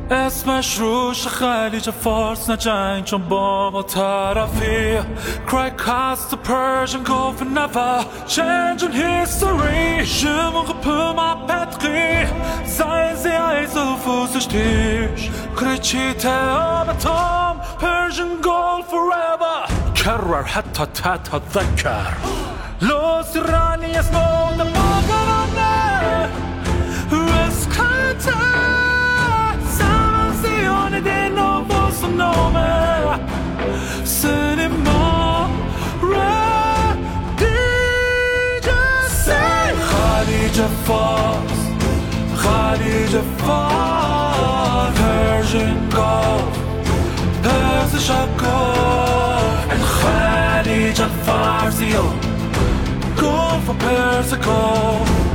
اسمش روش خلیج فارس نه جنگ چون با ما طرفی Cry cast the Persian Gulf and never change in history Je m'en peux ma patrie Sei sie eise fußig tisch Krичите atom Persian Gulf forever كرر حتى تتذكر لو سراني اسمه دماغنا Rescate Sanzione di nuovo suo nome Cinema Say Khalij Fars Khalij Fars Persian Gulf Persian Gulf And Khalij Fars Go for Persian Gulf